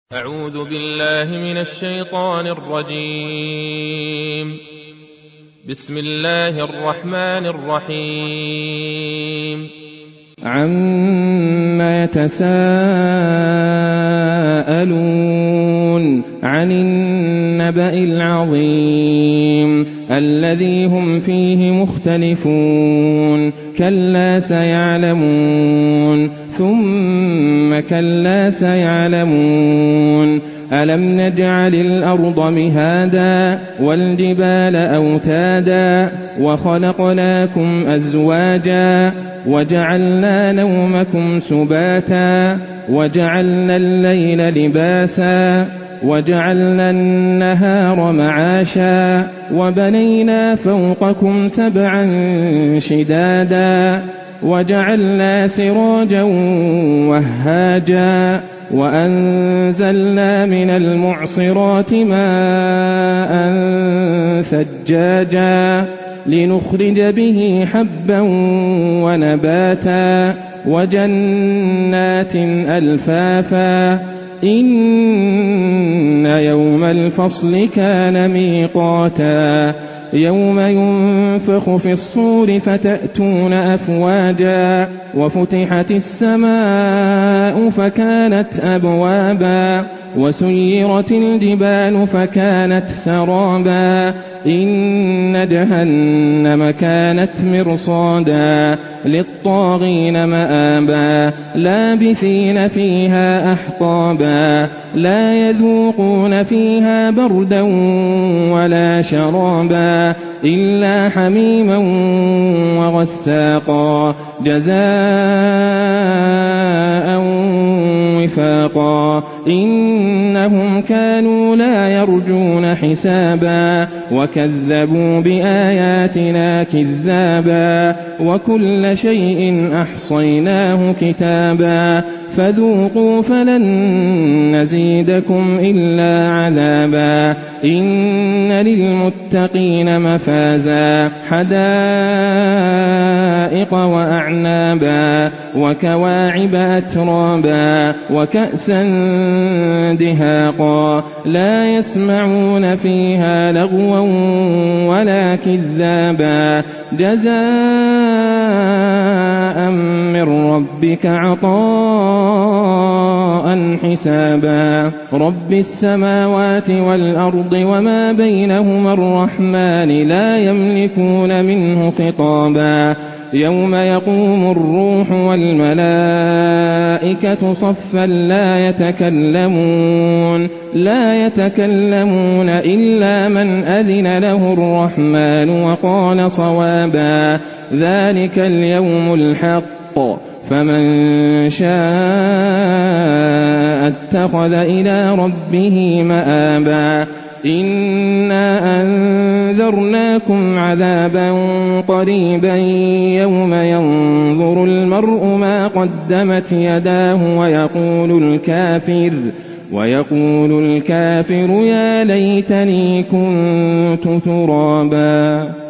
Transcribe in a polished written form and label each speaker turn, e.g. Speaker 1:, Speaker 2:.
Speaker 1: أعوذ بالله من الشيطان الرجيم. بسم الله الرحمن الرحيم.
Speaker 2: عما يتساءلون عن النبأ العظيم الذي هم فيه مختلفون كلا سيعلمون ثم كلا سيعلمون ألم نجعل الأرض مهادا والجبال أوتادا وخلقناكم أزواجا وجعلنا نومكم سباتا وجعلنا الليل لباسا وجعلنا النهار معاشا وبنينا فوقكم سبعا شدادا وجعلنا سراجا وهاجا وأنزلنا من المعصرات ماء ثجاجا لنخرج به حبا ونباتا وجنات ألفافا إن يوم الفصل كان ميقاتا يوم ينفخ في الصور فتأتون أفواجا وفتحت السماء فكانت أبوابا وسيرت الجبال فكانت سرابا إن جهنم كانت مرصادا للطاغين مآبا لابثين فيها أحقابا لا يذوقون فيها بردا ولا شرابا إلا حميما وغساقا جزاء وفاقا إنهم كانوا لا يرجون حسابا وكذبوا بآياتنا كذابا وكل شيء أحصيناه كتابا فذوقوا فلن نزيدكم إلا عذابا إن للمتقين مفازا حدائق وأعنابا وكواعب أترابا وكأسا دهاقا لا يسمعون فيها لغوا ولا كذابا جزاء من ربك عطاء حسابا رب السماوات والأرض وما بينهما الرحمن لا يملكون منه خطابا يوم يقوم الروح والملائكة صفا لا يتكلمون إلا من أذن له الرحمن وقال صوابا ذلك اليوم الحق فمن شاء اتخذ إلى ربه مآبا إنا أنذرناكم عذابا قريبا يوم ينظر المرء ما قدمت يداه ويقول الكافر يا ليتني كنت ترابا.